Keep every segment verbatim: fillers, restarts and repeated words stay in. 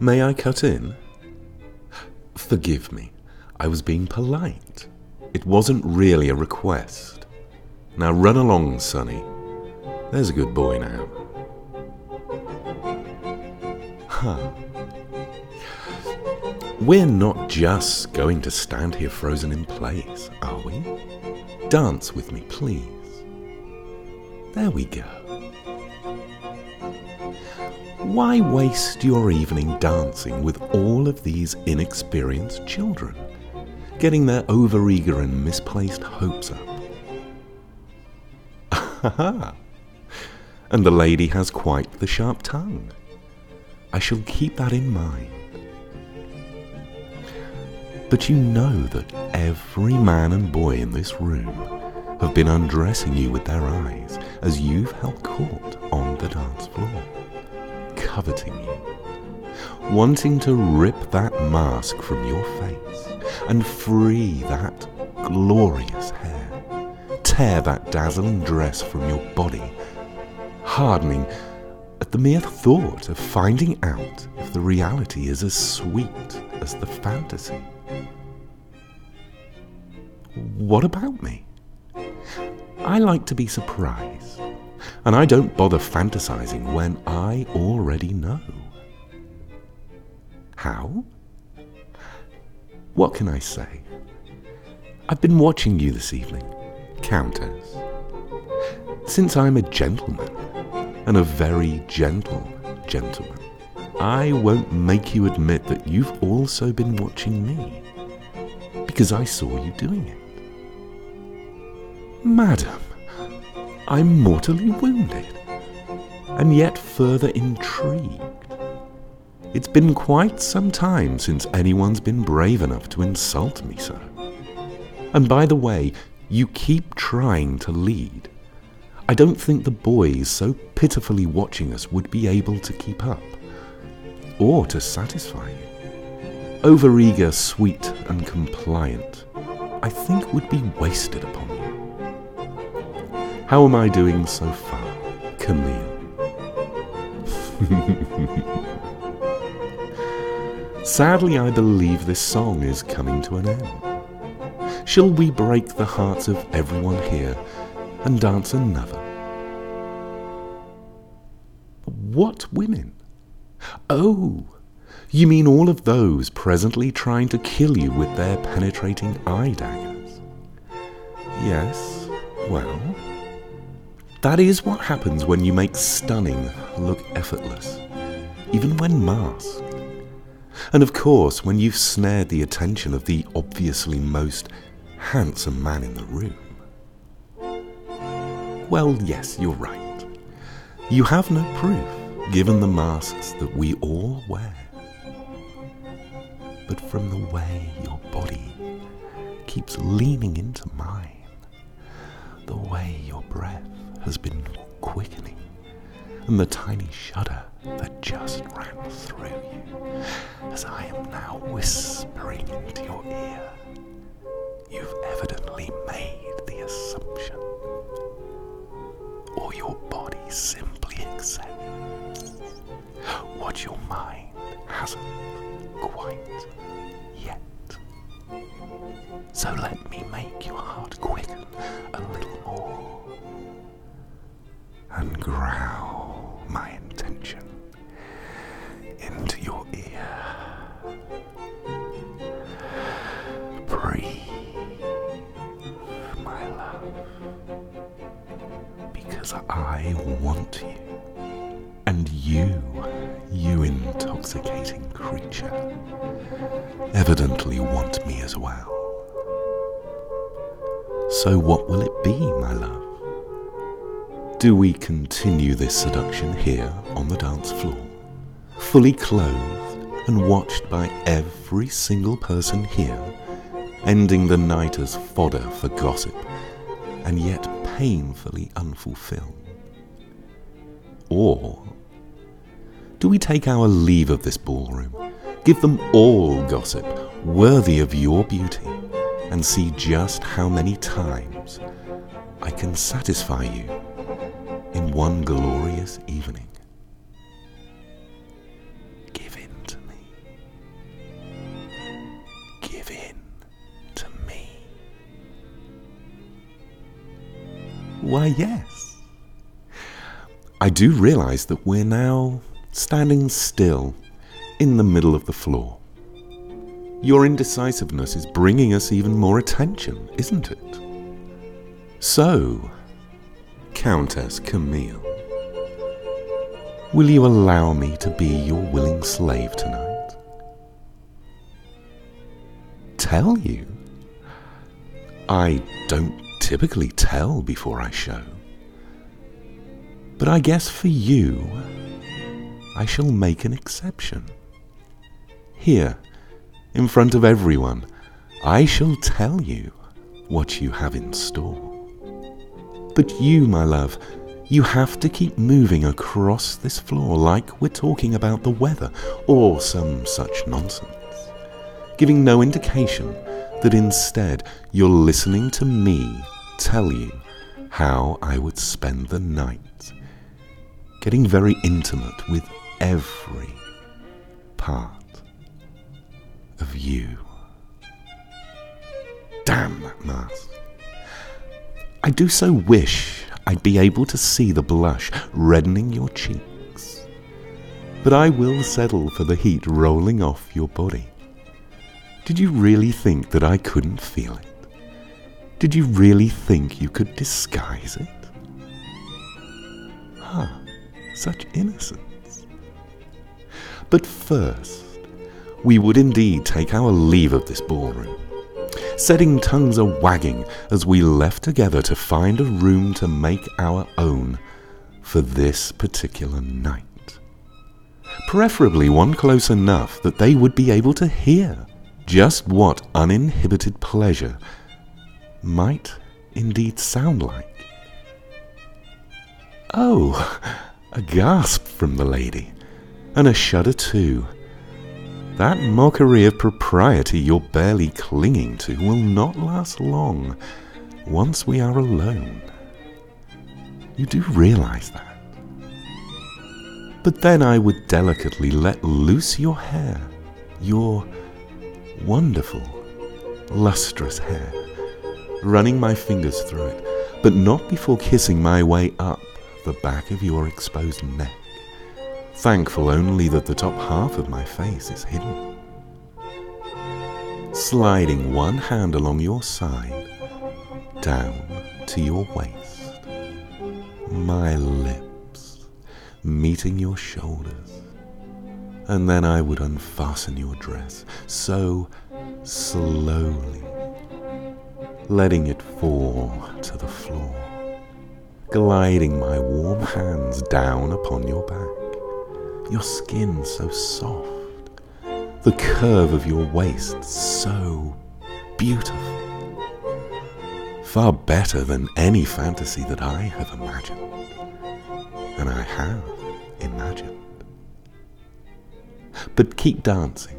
May I cut in? Forgive me, I was being polite. It wasn't really a request. Now run along, Sonny. There's a good boy now. Huh. We're not just going to stand here frozen in place, are we? Dance with me, please. There we go. Why waste your evening dancing with all of these inexperienced children, getting their overeager and misplaced hopes up? Ha! And the lady has quite the sharp tongue. I shall keep that in mind. But you know that every man and boy in this room have been undressing you with their eyes as you've held court on the dance floor, coveting you, wanting to rip that mask from your face and free that glorious hair, tear that dazzling dress from your body, hardening at the mere thought of finding out if the reality is as sweet as the fantasy. What about me? I like to be surprised, and I don't bother fantasizing when I already know. How? What can I say? I've been watching you this evening, Countess. Since I'm a gentleman, and a very gentle gentleman, I won't make you admit that you've also been watching me, because I saw you doing it. Madam, I'm mortally wounded, and yet further intrigued. It's been quite some time since anyone's been brave enough to insult me so. And by the way, you keep trying to lead. I don't think the boys so pitifully watching us would be able to keep up, or to satisfy you. Overeager, sweet and compliant, I think would be wasted upon you. How am I doing so far, Camille? Sadly, I believe this song is coming to an end. Shall we break the hearts of everyone here and dance another? What women? Oh, you mean all of those presently trying to kill you with their penetrating eye daggers? Yes, well, that is what happens when you make stunning look effortless, even when masked. And of course, when you've snared the attention of the obviously most handsome man in the room. Well, yes, you're right. You have no proof, given the masks that we all wear. But from the way your body keeps leaning into mine, the way your breath has been quickening, and the tiny shudder that just ran through you as I am now whispering into your ear, you've evidently made the assumption, or your body simply accepts what your mind hasn't quite yet. So let me make your heart quicken a little more and growl my intention into your ear. Breathe, my love, because I want you, and you, you intoxicating creature, evidently want me as well. So what will it be, my love? Do we continue this seduction here on the dance floor, fully clothed and watched by every single person here, ending the night as fodder for gossip, and yet painfully unfulfilled? Or do we take our leave of this ballroom, give them all gossip worthy of your beauty, and see just how many times I can satisfy you in one glorious evening? Give in to me. Why, yes. I do realize that we're now standing still in the middle of the floor. Your indecisiveness is bringing us even more attention, isn't it? So, Countess Camille, will you allow me to be your willing slave tonight? Tell you? I don't typically tell before I show. But I guess for you, I shall make an exception. Here, in front of everyone, I shall tell you what you have in store. But you, my love, you have to keep moving across this floor like we're talking about the weather or some such nonsense, giving no indication that instead you're listening to me tell you how I would spend the night, getting very intimate with every part of you. Damn that mask. I do so wish I'd be able to see the blush reddening your cheeks, but I will settle for the heat rolling off your body. Did you really think that I couldn't feel it? Did you really think you could disguise it? Huh, such innocence. But first, we would indeed take our leave of this ballroom, setting tongues a-wagging as we left together to find a room to make our own for this particular night. Preferably one close enough that they would be able to hear just what uninhibited pleasure might indeed sound like. Oh, a gasp from the lady, and a shudder too. That mockery of propriety you're barely clinging to will not last long once we are alone. You do realize that. But then I would delicately let loose your hair, your wonderful, lustrous hair, running my fingers through it, but not before kissing my way up the back of your exposed neck, thankful only that the top half of my face is hidden. Sliding one hand along your side, down to your waist, my lips meeting your shoulders, and then I would unfasten your dress so slowly, letting it fall to the floor, gliding my warm hands down upon your back, your skin so soft, the curve of your waist so beautiful, far better than any fantasy that I have imagined, and I have imagined. But keep dancing.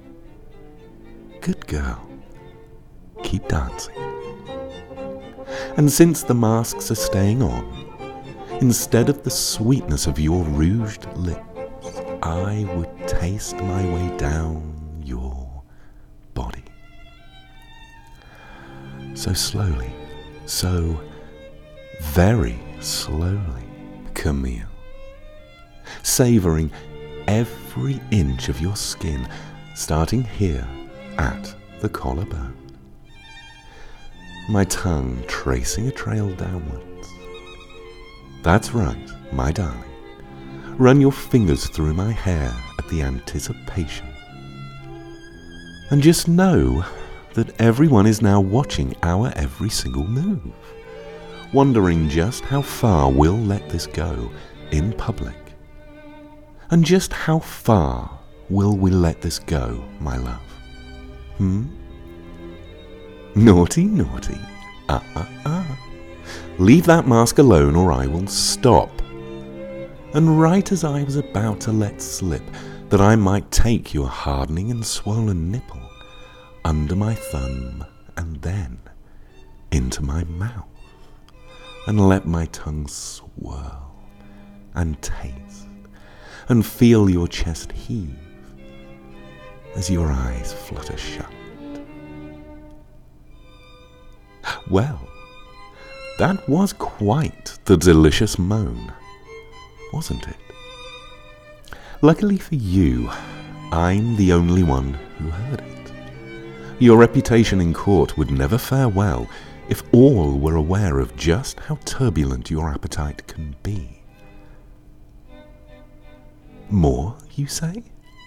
Good girl, keep dancing. And since the masks are staying on, instead of the sweetness of your rouged lips, I would taste my way down your body. So slowly, so very slowly, Camille, savouring every inch of your skin, starting here at the collarbone. My tongue tracing a trail downwards. That's right, my darling. Run your fingers through my hair at the anticipation. And just know that everyone is now watching our every single move, wondering just how far we'll let this go in public. And just how far will we let this go, my love? Hmm? Naughty, naughty. Ah, ah, ah. Leave that mask alone or I will stop. And right as I was about to let slip that I might take your hardening and swollen nipple under my thumb and then into my mouth, and let my tongue swirl and taste and feel your chest heave as your eyes flutter shut. Well, That was quite the delicious moan, wasn't it? Luckily for you, I'm the only one who heard it. Your reputation in court would never fare well if all were aware of just how turbulent your appetite can be. More, you say?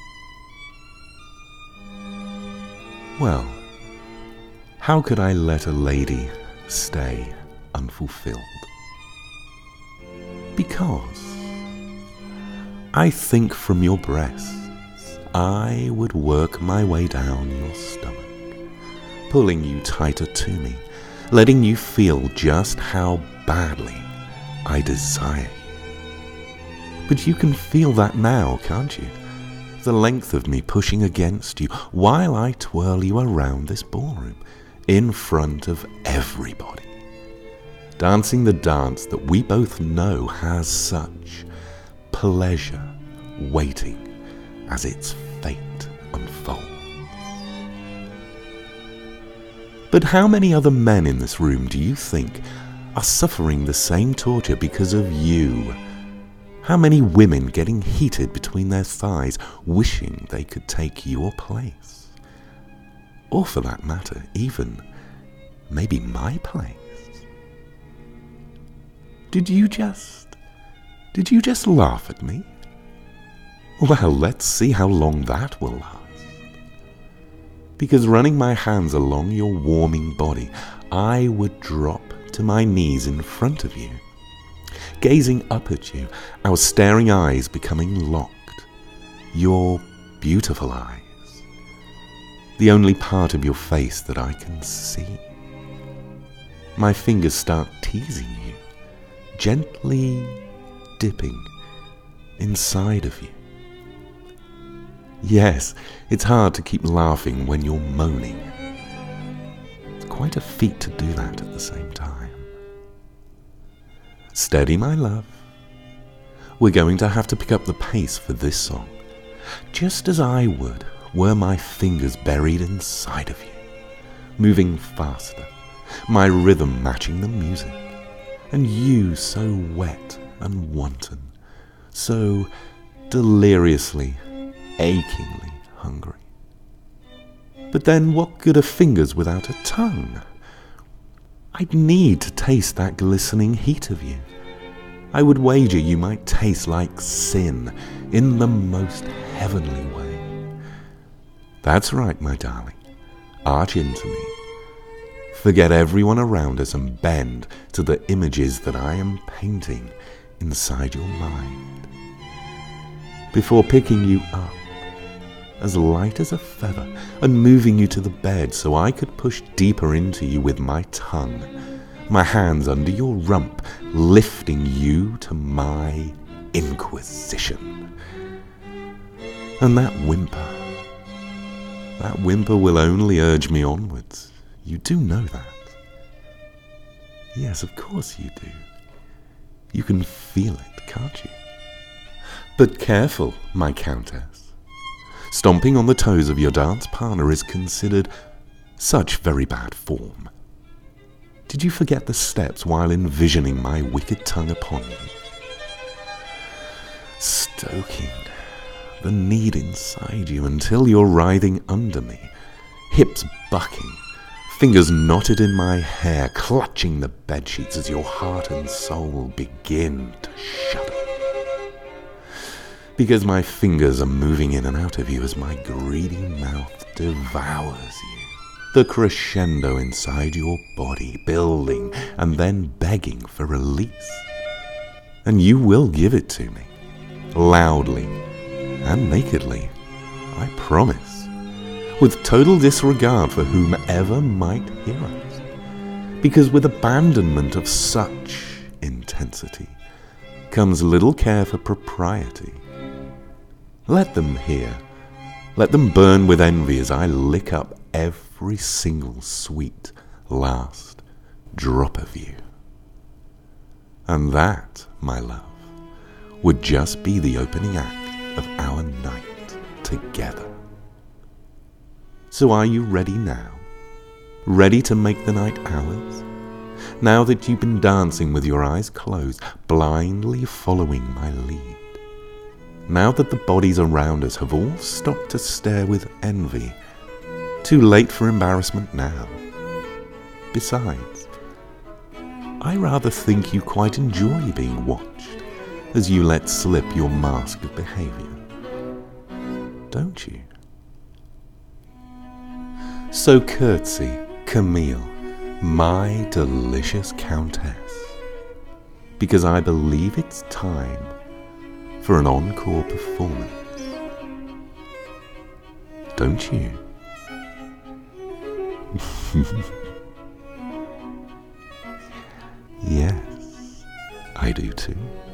Well, how could I let a lady stay unfulfilled? Because I think from your breasts I would work my way down your stomach, pulling you tighter to me, letting you feel just how badly I desire you. But you can feel that now, can't you? The length of me pushing against you while I twirl you around this ballroom in front of everybody, dancing the dance that we both know has such pleasure waiting as its fate unfolds. But how many other men in this room do you think are suffering the same torture because of you? How many women getting heated between their thighs, wishing they could take your place? Or for that matter, even maybe my place? Did you just... Did you just laugh at me? Well, let's see how long that will last. Because running my hands along your warming body, I would drop to my knees in front of you, gazing up at you, our staring eyes becoming locked. Your beautiful eyes, the only part of your face that I can see. My fingers start teasing you, gently dipping inside of you. Yes, it's hard to keep laughing when you're moaning. It's quite a feat to do that at the same time. Steady, my love. We're going to have to pick up the pace for this song, just as I would were my fingers buried inside of you, moving faster, my rhythm matching the music, and you so wet and wanton, so deliriously, achingly hungry. But then what good are fingers without a tongue? I'd need to taste that glistening heat of you. I would wager you might taste like sin in the most heavenly way. That's right, my darling. Arch into me. Forget everyone around us and bend to the images that I am painting inside your mind. Before picking you up, as light as a feather, and moving you to the bed so I could push deeper into you with my tongue, my hands under your rump, lifting you to my inquisition. And that whimper, that whimper will only urge me onwards. You do know that. Yes, of course you do. You can feel it, can't you? But careful, my countess. Stomping on the toes of your dance partner is considered such very bad form. Did you forget the steps while envisioning my wicked tongue upon you? Stoking the need inside you until you're writhing under me, hips bucking, fingers knotted in my hair, clutching the bedsheets as your heart and soul begin to shudder. Because my fingers are moving in and out of you as my greedy mouth devours you. The crescendo inside your body, building and then begging for release. And you will give it to me, loudly and nakedly, I promise, with total disregard for whomever might hear us. Because with abandonment of such intensity comes little care for propriety. Let them hear. Let them burn with envy as I lick up every single sweet last drop of you. And that, my love, would just be the opening act of our night together. So are you ready now? Ready to make the night ours? now that you've been dancing with your eyes closed, blindly following my lead. Now that the bodies around us have all stopped to stare with envy, too late for embarrassment now. Besides, I rather think you quite enjoy being watched as you let slip your mask of behaviour. Don't you? So curtsy, Camille, my delicious countess, because I believe it's time for an encore performance. Don't you? Yes, I do too.